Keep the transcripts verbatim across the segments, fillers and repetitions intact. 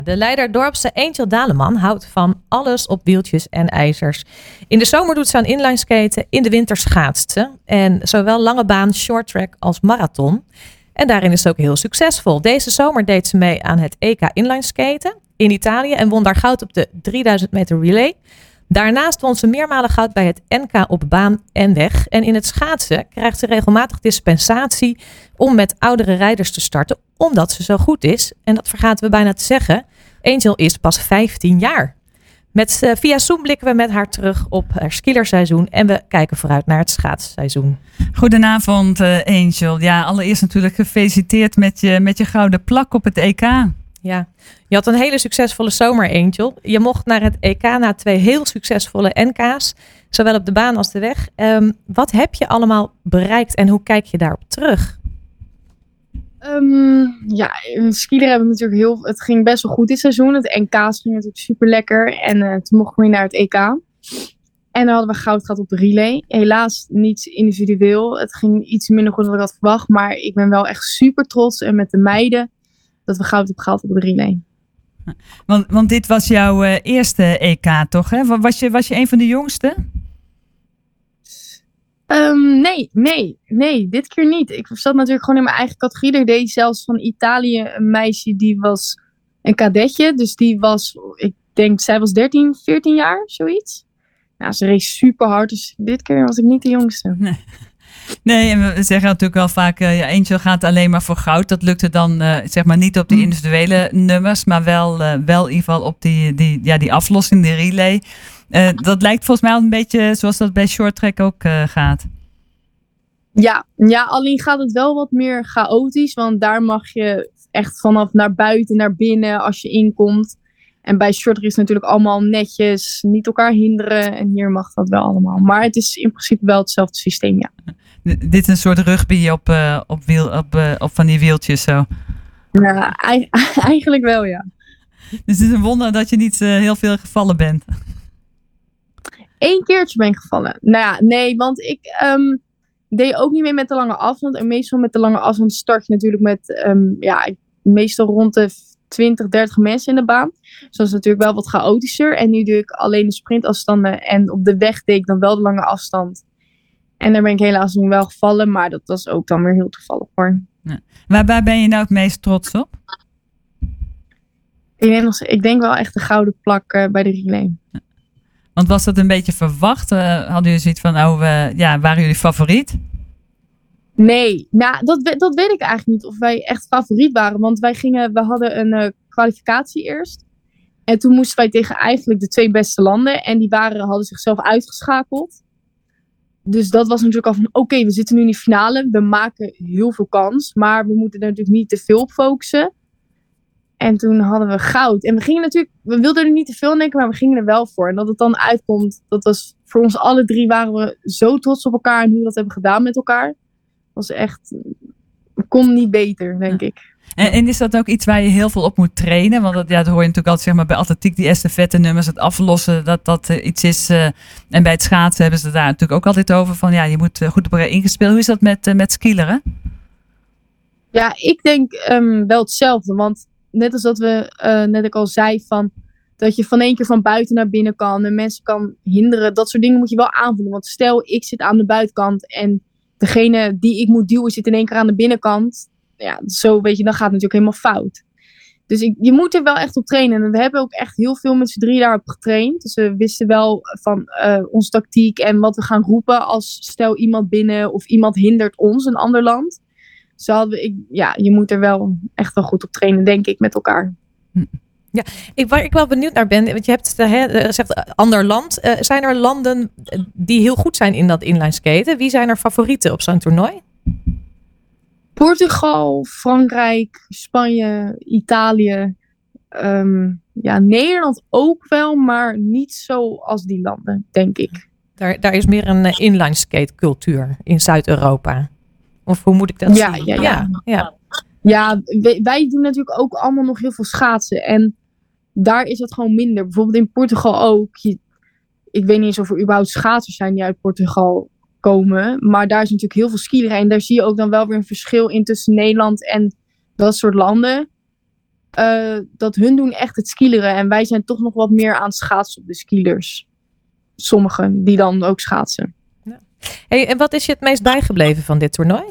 De Leider Dorpse Angel Daleman houdt van alles op wieltjes en ijzers. In de zomer doet ze aan inlineskaten, in de winter schaatst ze. En zowel lange baan, short track als marathon. En daarin is ze ook heel succesvol. Deze zomer deed ze mee aan het E K inlineskaten in Italië en won daar goud op de drieduizend meter relay. Daarnaast won ze meermalen goud bij het N K op baan en weg. En in het schaatsen krijgt ze regelmatig dispensatie om met oudere rijders te starten, omdat ze zo goed is. En dat vergaten we bijna te zeggen. Angel is pas vijftien jaar. Met, uh, via Zoom blikken we met haar terug op haar skierseizoen en we kijken vooruit naar het schaatsseizoen. Goedenavond uh, Angel. Ja, allereerst natuurlijk gefeliciteerd met je, met je gouden plak op het E K. Ja, je had een hele succesvolle zomer, Angel. Je mocht naar het E K na twee heel succesvolle N K's, zowel op de baan als de weg. Um, wat heb je allemaal bereikt en hoe kijk je daarop terug? Um, ja, in skileren hebben we natuurlijk heel... Het ging best wel goed dit seizoen. Het N K's ging natuurlijk super lekker. En uh, toen mochten we weer naar het E K. En dan hadden we goud gehad op de relay. Helaas niet individueel. Het ging iets minder goed dan ik had verwacht. Maar ik ben wel echt super trots. En met de meiden dat we goud hebben gehaald op de relay. Want, want dit was jouw uh, eerste E K, toch? Hè? Was je, was je een van de jongste? Um, nee, nee, nee, dit keer niet. Ik zat natuurlijk gewoon in mijn eigen categorie. Er deed zelfs van Italië een meisje die was een kadetje. Dus die was, ik denk, zij was dertien, veertien jaar, zoiets. Nou, ze race super hard, dus dit keer was ik niet de jongste. Nee. Nee, en we zeggen natuurlijk wel vaak, uh, ja, Angel gaat alleen maar voor goud. Dat lukte dan uh, zeg maar niet op de individuele nummers, maar wel, uh, wel in ieder geval op die, die, ja, die aflossing, de relay. Uh, dat lijkt volgens mij al een beetje zoals dat bij short track ook uh, gaat. Ja, ja, alleen gaat het wel wat meer chaotisch, want daar mag je echt vanaf naar buiten, naar binnen als je inkomt. En bij short track is het natuurlijk allemaal netjes, niet elkaar hinderen en hier mag dat wel allemaal. Maar het is in principe wel hetzelfde systeem, ja. Dit is een soort rugby op, uh, op, wiel, op, uh, op van die wieltjes zo. Ja, eigenlijk wel, ja. Dus het is een wonder dat je niet uh, heel veel gevallen bent. Eén keertje ben ik gevallen. Nou ja, nee, want ik um, deed ook niet mee met de lange afstand. En meestal met de lange afstand start je natuurlijk met, um, ja, meestal rond de twintig, dertig mensen in de baan. Dus dat is natuurlijk wel wat chaotischer. En nu doe ik alleen de sprintafstanden. En op de weg deed ik dan wel de lange afstand. En daar ben ik helaas nu wel gevallen. Maar dat was ook dan weer heel toevallig hoor. Ja. Waar, waar ben je nou het meest trots op? Ik denk, nog, ik denk wel echt de gouden plak uh, bij de relay. Ja. Want was dat een beetje verwacht? Uh, hadden jullie zoiets van, oh, uh, ja, waren jullie favoriet? Nee, nou, dat, dat weet ik eigenlijk niet of wij echt favoriet waren. Want wij gingen, we hadden een uh, kwalificatie eerst. En toen moesten wij tegen eigenlijk de twee beste landen. En die waren, hadden zichzelf uitgeschakeld. Dus dat was natuurlijk al van, oké, okay, we zitten nu in de finale. We maken heel veel kans. Maar we moeten er natuurlijk niet te veel op focussen. En toen hadden we goud. En we gingen natuurlijk, we wilden er niet te veel aan denken, maar we gingen er wel voor. En dat het dan uitkomt, dat was voor ons alle drie waren we zo trots op elkaar en hoe we dat hebben gedaan met elkaar. Dat was echt, kon niet beter, denk ik. En, en is dat ook iets waar je heel veel op moet trainen? Want dat, ja, dat hoor je natuurlijk altijd zeg maar, bij atletiek, die estafette nummers, het aflossen, dat dat uh, iets is. Uh, en bij het schaatsen hebben ze het daar natuurlijk ook altijd over van, ja, je moet uh, goed op elkaar ingespeeld. Hoe is dat met, uh, met skileren? Ja, ik denk um, wel hetzelfde, want net als dat we, uh, net ik al zei, van dat je van één keer van buiten naar binnen kan en mensen kan hinderen. Dat soort dingen moet je wel aanvoelen. Want stel, ik zit aan de buitenkant en degene die ik moet duwen zit in één keer aan de binnenkant. Ja, zo weet je, dan gaat het natuurlijk helemaal fout. Dus ik, je moet er wel echt op trainen. En we hebben ook echt heel veel met z'n drie daarop getraind. Dus we wisten wel van uh, onze tactiek en wat we gaan roepen als stel iemand binnen of iemand hindert ons, een ander land. Zo hadden we, ik, ja, je moet er wel echt wel goed op trainen, denk ik, met elkaar. Ja, ik, waar ik wel benieuwd naar ben, want je hebt gezegd ander land. Uh, zijn er landen die heel goed zijn in dat inlineskaten? Wie zijn er favorieten op zo'n toernooi? Portugal, Frankrijk, Spanje, Italië. Um, ja, Nederland ook wel, maar niet zo als die landen, denk ik. Daar, daar is meer een inlineskate cultuur in Zuid-Europa. Of hoe moet ik dat ja, zien? Ja, ja. ja, ja. ja wij, wij doen natuurlijk ook allemaal nog heel veel schaatsen. En daar is het gewoon minder. Bijvoorbeeld in Portugal ook. Je, ik weet niet eens of er überhaupt schaatsers zijn die uit Portugal komen. Maar daar is natuurlijk heel veel skileren. En daar zie je ook dan wel weer een verschil in tussen Nederland en dat soort landen. uh, dat hun doen echt het skileren. En wij zijn toch nog wat meer aan het schaatsen op de skilers. Sommigen die dan ook schaatsen. Ja. Hey, en wat is je het meest bijgebleven van dit toernooi?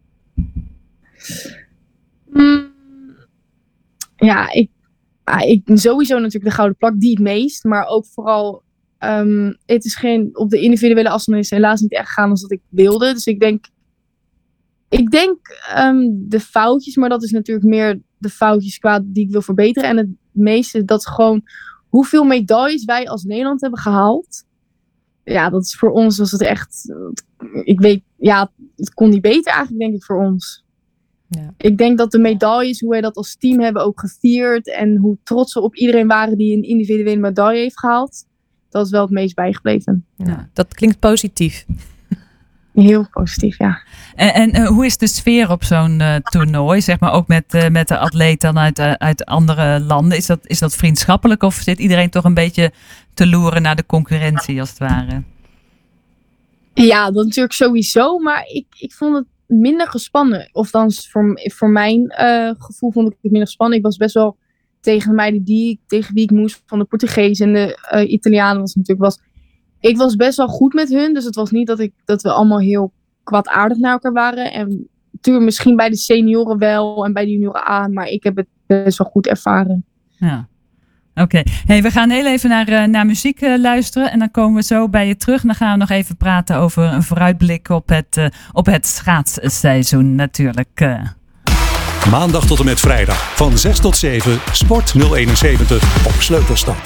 Mm, ja, ik, ik sowieso natuurlijk de gouden plak, die het meest. Maar ook vooral, um, het is geen, op de individuele afstand is het helaas niet echt gegaan als dat ik wilde. Dus ik denk, ik denk um, de foutjes, maar dat is natuurlijk meer de foutjes qua die ik wil verbeteren. En het meeste, dat is gewoon hoeveel medailles wij als Nederland hebben gehaald. Ja, dat is voor ons, was het echt, ik weet, ja, het kon niet beter eigenlijk, denk ik, voor ons. Ja. Ik denk dat de medailles, hoe wij dat als team hebben ook gevierd en hoe trots we op iedereen waren die een individuele medaille heeft gehaald, dat is wel het meest bijgebleven. Ja, dat klinkt positief. Heel positief, ja. En, en uh, hoe is de sfeer op zo'n uh, toernooi? Zeg maar ook met, uh, met de atleten uit, uh, uit andere landen. Is dat, is dat vriendschappelijk of zit iedereen toch een beetje te loeren naar de concurrentie als het ware? Ja, dat natuurlijk sowieso. Maar ik, ik vond het minder gespannen. Of dan voor, voor mijn uh, gevoel vond ik het minder gespannen. Ik was best wel tegen de meiden die, tegen wie ik moest. Van de Portugezen en de uh, Italianen was natuurlijk was. Ik was best wel goed met hun. Dus het was niet dat, ik, dat we allemaal heel kwaadaardig naar elkaar waren. En natuurlijk misschien bij de senioren wel en bij de junioren aan. Maar ik heb het best wel goed ervaren. Ja. Oké. Okay. Hey, we gaan heel even naar, uh, naar muziek uh, luisteren. En dan komen we zo bij je terug. En dan gaan we nog even praten over een vooruitblik op het, uh, op het schaatsseizoen natuurlijk. Uh. Maandag tot en met vrijdag van zes tot zeven Sport nul eenenzeventig op Sleutelstad.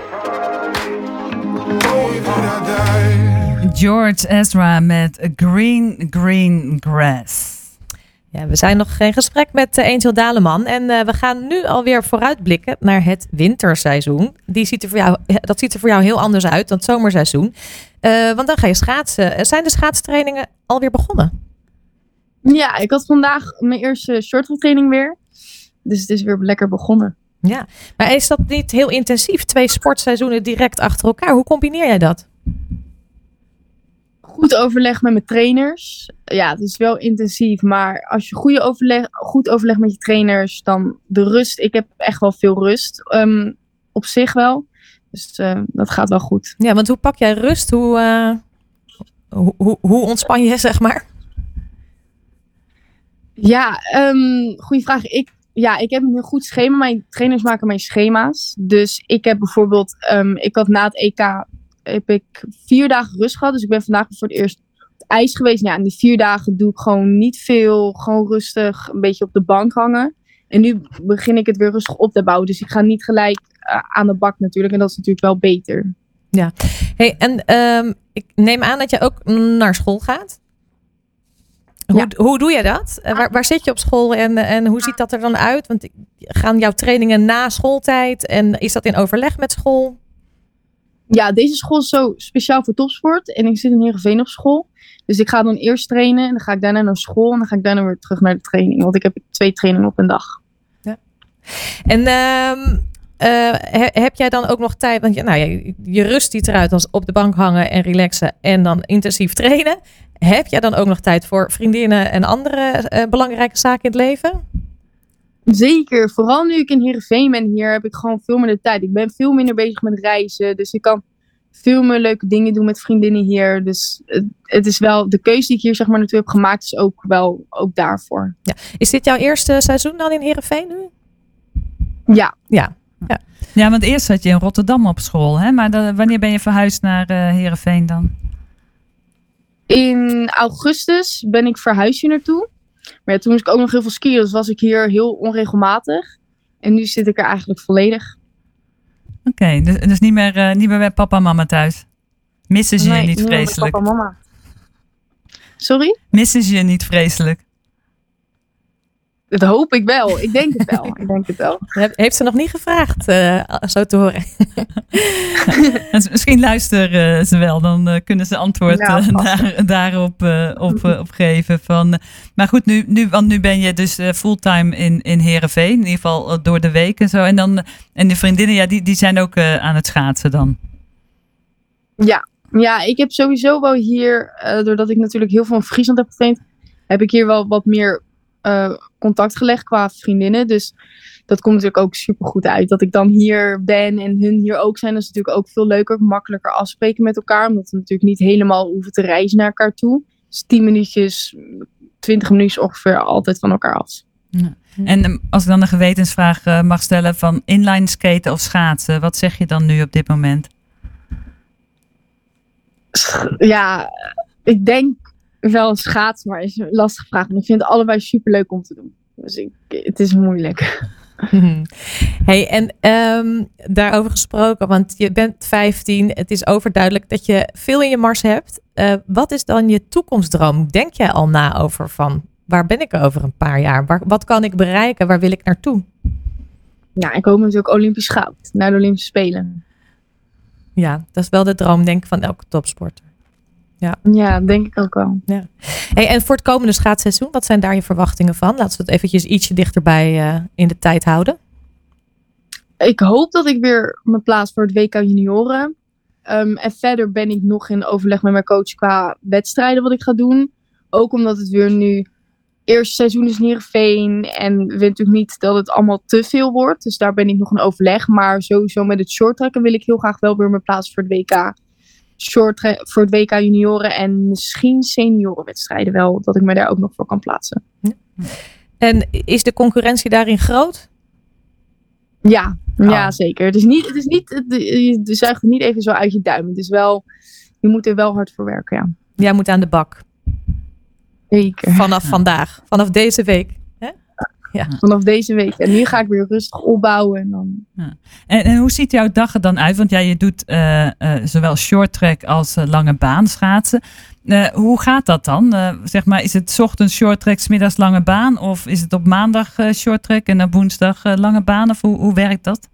George Ezra met Green Green Grass. Ja, we zijn nog in gesprek met Angel Daleman en uh, we gaan nu alweer vooruitblikken naar het winterseizoen. Die ziet er voor jou, dat ziet er voor jou heel anders uit dan het zomerseizoen. Uh, want dan ga je schaatsen. Zijn de schaatstrainingen alweer begonnen? Ja, ik had vandaag mijn eerste shorttrack weer. Dus het is weer lekker begonnen. Ja, maar is dat niet heel intensief? Twee sportseizoenen direct achter elkaar. Hoe combineer jij dat? Goed overleg met mijn trainers. Ja, het is wel intensief. Maar als je goede overleg, goed overleg met je trainers, dan de rust. Ik heb echt wel veel rust. Um, op zich wel. Dus uh, dat gaat wel goed. Ja, want hoe pak jij rust? Hoe, uh, hoe, hoe, hoe ontspan je, zeg maar? Ja, um, goede vraag. Ik, ja, ik heb een goed schema. Mijn trainers maken mijn schema's. Dus ik heb bijvoorbeeld, um, ik had na het E K heb ik vier dagen rust gehad. Dus ik ben vandaag voor het eerst op het ijs geweest. Ja, en die vier dagen doe ik gewoon niet veel. Gewoon rustig, een beetje op de bank hangen. En nu begin ik het weer rustig op te bouwen. Dus ik ga niet gelijk uh, aan de bak natuurlijk. En dat is natuurlijk wel beter. Ja, hey, en um, ik neem aan dat je ook naar school gaat. Hoe, ja. hoe doe je dat? Uh, waar, waar zit je op school en, en hoe ziet dat er dan uit? Want gaan jouw trainingen na schooltijd? En is dat in overleg met school? Ja, deze school is zo speciaal voor topsport. En ik zit in Heerenveen op school. Dus ik ga dan eerst trainen. En dan ga ik daarna naar school. En dan ga ik daarna weer terug naar de training. Want ik heb twee trainingen op een dag. Ja. En uh, uh, heb jij dan ook nog tijd? Want je, nou, je, je rust ziet eruit als op de bank hangen en relaxen. En dan intensief trainen. Heb jij dan ook nog tijd voor vriendinnen en andere uh, belangrijke zaken in het leven? Zeker, vooral nu ik in Heerenveen ben hier, heb ik gewoon veel meer de tijd. Ik ben veel minder bezig met reizen, dus ik kan veel meer leuke dingen doen met vriendinnen hier. Dus het, het is wel, de keuze die ik hier zeg maar natuurlijk heb gemaakt, is ook wel ook daarvoor. Ja. Is dit jouw eerste seizoen dan in Heerenveen nu? Ja. Ja. Ja. Ja, want eerst zat je in Rotterdam op school, hè? Maar de, wanneer ben je verhuisd naar uh, Heerenveen dan? In augustus ben ik verhuisd hier naartoe. Maar ja, toen moest ik ook nog heel veel skiën, dus was ik hier heel onregelmatig. En nu zit ik er eigenlijk volledig. Oké, okay, dus, dus niet, meer, uh, niet meer bij papa en mama thuis? Missen ze nee, je niet vreselijk? Nee, papa en mama. Sorry? Missen ze je niet vreselijk? Dat hoop ik wel. Ik denk het wel. ik denk het wel. Heeft ze nog niet gevraagd, uh, zo te horen. Misschien luisteren ze wel. Dan uh, kunnen ze antwoord nou, uh, daar, daarop uh, op, uh, op geven. Van, uh, maar goed, nu, nu, want nu ben je dus uh, fulltime in, in Heerenveen. In ieder geval uh, door de week en zo. En, dan, en de vriendinnen, ja, die, die zijn ook uh, aan het schaatsen dan. Ja. ja, ik heb sowieso wel hier, uh, doordat ik natuurlijk heel veel in Friesland heb getraind, heb ik hier wel wat meer uh, contact gelegd qua vriendinnen. Dus dat komt natuurlijk ook super goed uit. Dat ik dan hier ben en hun hier ook zijn. Dat is natuurlijk ook veel leuker, makkelijker afspreken met elkaar. Omdat we natuurlijk niet helemaal hoeven te reizen naar elkaar toe. Dus tien minuutjes, twintig minuutjes ongeveer altijd van elkaar af. Ja. En als ik dan een gewetensvraag uh, mag stellen van inline skaten of schaatsen. Wat zeg je dan nu op dit moment? Ja, ik denk wel schaatsen, maar is een lastige vraag. Want ik vind het allebei super leuk om te doen. Dus ik, het is moeilijk. Hey, en um, daarover gesproken, want je bent vijftien. Het is overduidelijk dat je veel in je mars hebt. Uh, wat is dan je toekomstdroom? Denk jij al na over van waar ben ik over een paar jaar? Waar, wat kan ik bereiken? Waar wil ik naartoe? Ja, ik hoop natuurlijk Olympisch goud. Naar de Olympische Spelen. Ja, dat is wel de droom denk ik van elke topsporter. Ja, ja denk ik ook wel. Ja. Hey, en voor het komende schaatsseizoen, wat zijn daar je verwachtingen van? Laten we het eventjes ietsje dichterbij uh, in de tijd houden. Ik hoop dat ik weer me plaats voor het W K junioren. Um, en verder ben ik nog in overleg met mijn coach qua wedstrijden wat ik ga doen. Ook omdat het weer nu eerste seizoen is in Heerenveen. En we weten natuurlijk niet dat het allemaal te veel wordt. Dus daar ben ik nog in overleg. Maar sowieso met het shorttracken wil ik heel graag wel weer me plaatsen voor het W K. Short voor het W K junioren en misschien seniorenwedstrijden wel. Dat ik me daar ook nog voor kan plaatsen. Ja. En is de concurrentie daarin groot? Ja, oh. ja zeker. Het is niet, het is niet, het, je zuigt het niet even zo uit je duim. Het is wel, je moet er wel hard voor werken, ja. Jij moet aan de bak. Zeker. Vanaf ja. vandaag, vanaf deze week. Hè? Ja. Vanaf deze week. En nu ga ik weer rustig opbouwen. En, dan... ja. en, en hoe ziet jouw dag er dan uit? Want ja, je doet uh, uh, zowel short track als uh, lange baan schaatsen. Uh, hoe gaat dat dan? Uh, zeg maar, is het 's ochtends short track, 's middags lange baan? Of is het op maandag uh, short track en op woensdag uh, lange baan? Of hoe, hoe werkt dat?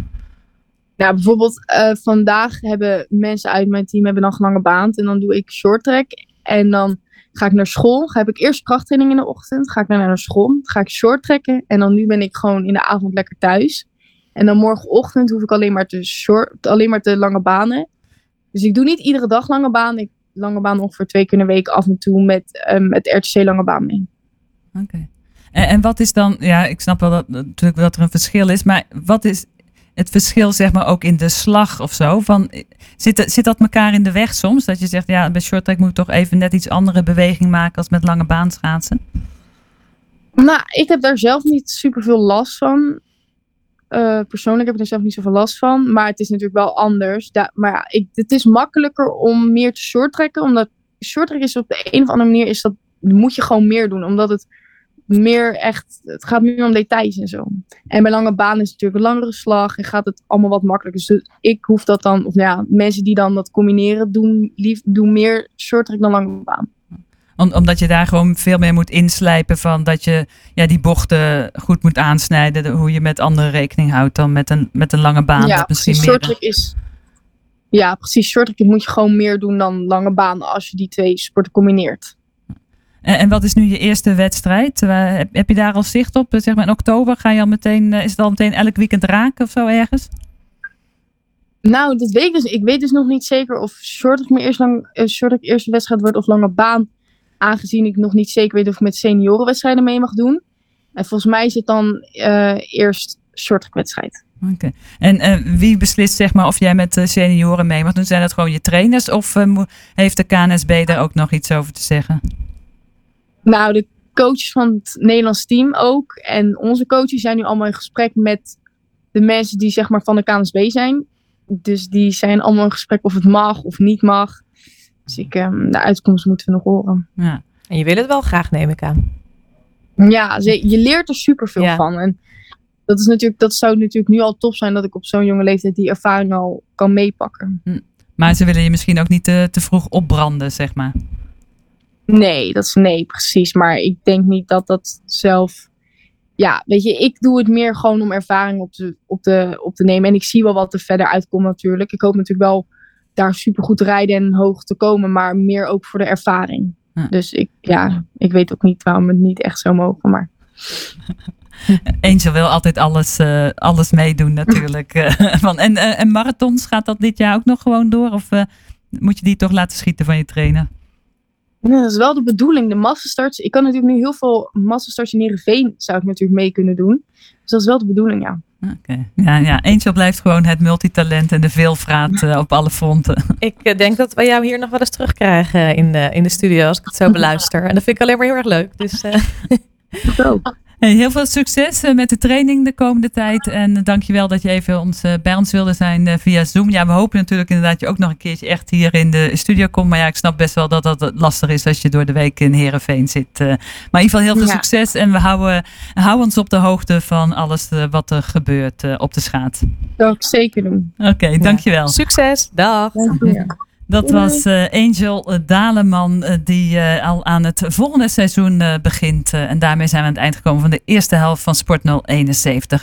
Nou, bijvoorbeeld uh, vandaag hebben mensen uit mijn team hebben dan lange baan. En dan doe ik short track. En dan ga ik naar school. Ga heb ik eerst krachttraining in de ochtend. Ga ik dan naar school. Dan ga ik short trekken. En dan nu ben ik gewoon in de avond lekker thuis. En dan morgenochtend hoef ik alleen maar te, short, alleen maar te lange banen. Dus ik doe niet iedere dag lange baan. Ik lange baan ongeveer twee keer in de week af en toe met um, het R T C lange baan mee. Oké. Okay. En, en wat is dan, ja, ik snap wel dat, natuurlijk dat er een verschil is. Maar wat is het verschil, zeg maar, ook in de slag of zo? Van, zit, zit dat elkaar in de weg soms? Dat je zegt, ja, bij short track moet ik toch even net iets andere beweging maken als met lange baan schaatsen? Nou, ik heb daar zelf niet super veel last van. Uh, persoonlijk heb ik er zelf niet zoveel last van. Maar het is natuurlijk wel anders. Da- maar ja, ik, het is makkelijker om meer te shorttrekken. Omdat shorttrekken is op de een of andere manier, is dat, moet je gewoon meer doen. Omdat het meer echt, het gaat meer om details en zo. En bij lange baan is het natuurlijk een langere slag en gaat het allemaal wat makkelijker. Dus ik hoef dat dan, of ja, mensen die dan dat combineren, doen, lief, doen meer shorttrack dan lange baan. Om, omdat je daar gewoon veel meer moet inslijpen van dat je ja, die bochten goed moet aansnijden. De, hoe je met anderen rekening houdt dan met een, met een lange baan. Ja, dat misschien precies. meer Shorttrack is, ja, precies. Shorttrack moet je gewoon meer doen dan lange baan als je die twee sporten combineert. En, en wat is nu je eerste wedstrijd? Uh, heb, heb je daar al zicht op? Zeg maar in oktober ga je al meteen, uh, is het al meteen elk weekend raken of zo ergens? Nou, dat weet ik dus. Ik weet dus nog niet zeker of shorttrack mijn eerste, lang, uh, shorttrack eerste wedstrijd wordt of lange baan. Aangezien ik nog niet zeker weet of ik met seniorenwedstrijden mee mag doen. En volgens mij is het dan uh, eerst shorttrackwedstrijd. Oké. Okay. En uh, wie beslist zeg maar of jij met uh, senioren mee mag doen? Zijn dat gewoon je trainers of uh, heeft de K N S B daar ook nog iets over te zeggen? Nou, de coaches van het Nederlands team ook. En onze coaches zijn nu allemaal in gesprek met de mensen die zeg maar van de K N S B zijn. Dus die zijn allemaal in gesprek of het mag of niet mag. Dus ik, um, de uitkomst moeten we nog horen. Ja. En je wil het wel graag, neem ik aan. Ja, je leert er superveel ja. van. En dat, is natuurlijk, dat zou natuurlijk nu al tof zijn dat ik op zo'n jonge leeftijd die ervaring al kan meepakken. Hm. Maar ze willen je misschien ook niet te, te vroeg opbranden, zeg maar. Nee, dat is nee, precies. Maar ik denk niet dat dat zelf... Ja, weet je, ik doe het meer gewoon om ervaring op te, op te, op te nemen. En ik zie wel wat er verder uitkomt natuurlijk. Ik hoop natuurlijk wel daar super goed te rijden en hoog te komen. Maar meer ook voor de ervaring. Ja. Dus ik, ja, ik weet ook niet waarom het niet echt zo mogen. Maar... Angel wil altijd alles, uh, alles meedoen natuurlijk. Van, en, uh, en marathons, gaat dat dit jaar ook nog gewoon door? Of uh, moet je die toch laten schieten van je trainer? Ja, dat is wel de bedoeling. De massastarts. Ik kan natuurlijk nu heel veel massastarts in Heerenveen zou ik natuurlijk mee kunnen doen. Dus dat is wel de bedoeling, ja. Okay. Ja, ja, Angel blijft gewoon het multitalent en de veelvraat uh, op alle fronten. Ik uh, denk dat we jou hier nog wel eens terugkrijgen in de, in de studio als ik het zo beluister. En dat vind ik alleen maar heel erg leuk. Dus, uh... Zo. Hey, heel veel succes uh, met de training de komende tijd. En uh, dankjewel dat je even ons, uh, bij ons wilde zijn uh, via Zoom. Ja, we hopen natuurlijk inderdaad dat je ook nog een keertje echt hier in de studio komt. Maar ja, ik snap best wel dat dat lastig is als je door de week in Heerenveen zit. Uh, maar in ieder geval heel veel ja. succes. En we houden, houden ons op de hoogte van alles uh, wat er gebeurt uh, op de schaats. Dat zal ik zeker doen. Oké, okay, dankjewel. Ja. Succes. Dag. Dankjewel. Dat was uh, Angel Daleman uh, die uh, al aan het volgende seizoen uh, begint. Uh, en daarmee zijn we aan het eind gekomen van de eerste helft van Sport nul eenenzeventig.